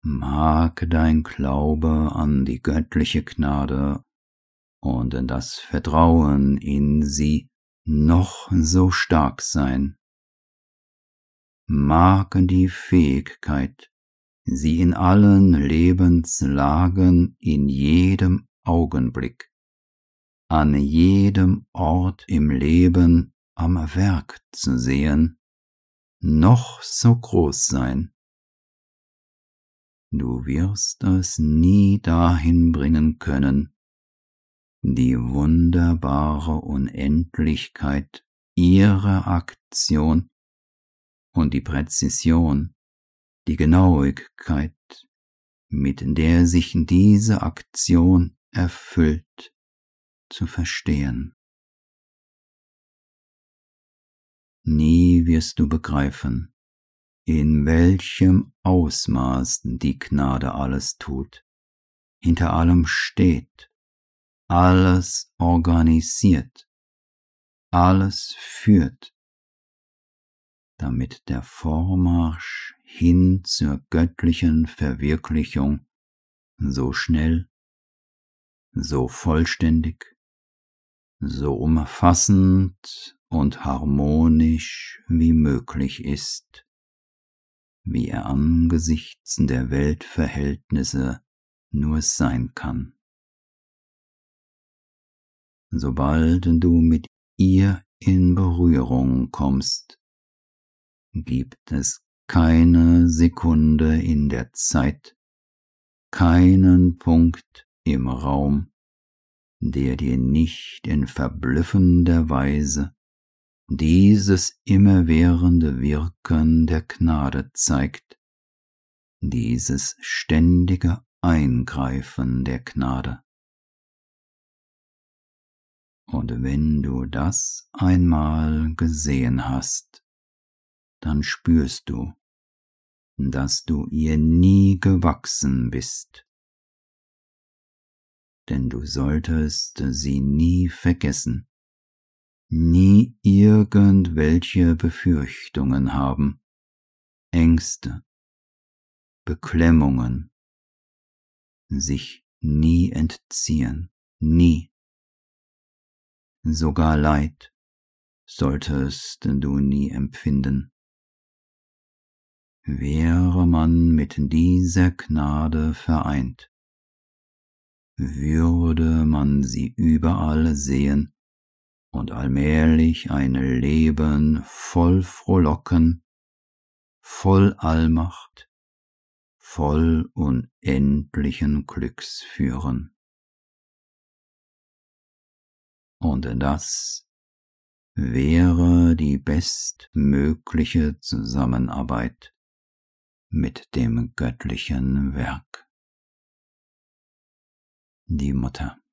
Mag dein Glaube an die göttliche Gnade und das Vertrauen in sie noch so stark sein. Mag die Fähigkeit, sie in allen Lebenslagen, in jedem Augenblick, an jedem Ort im Leben am Werk zu sehen, noch so groß sein. Du wirst es nie dahin bringen können, die wunderbare Unendlichkeit ihrer Aktion und die Präzision, die Genauigkeit, mit der sich diese Aktion erfüllt, zu verstehen. Nie wirst du begreifen, in welchem Ausmaß die Gnade alles tut, hinter allem steht, alles organisiert, alles führt, damit der Vormarsch hin zur göttlichen Verwirklichung so schnell, so vollständig, so umfassend und harmonisch wie möglich ist, wie er angesichts der Weltverhältnisse nur sein kann. Sobald du mit ihr in Berührung kommst, gibt es keine Sekunde in der Zeit, keinen Punkt im Raum, der dir nicht in verblüffender Weise dieses immerwährende Wirken der Gnade zeigt, dieses ständige Eingreifen der Gnade. Und wenn du das einmal gesehen hast, dann spürst du, dass du ihr nie gewachsen bist, denn du solltest sie nie vergessen, nie irgendwelche Befürchtungen haben, Ängste, Beklemmungen, sich nie entziehen, nie. Sogar Leid solltest du nie empfinden. Wäre man mit dieser Gnade vereint, würde man sie überall sehen und allmählich ein Leben voll Frohlocken, voll Allmacht, voll unendlichen Glücks führen. Und das wäre die bestmögliche Zusammenarbeit mit dem göttlichen Werk. Die Mutter.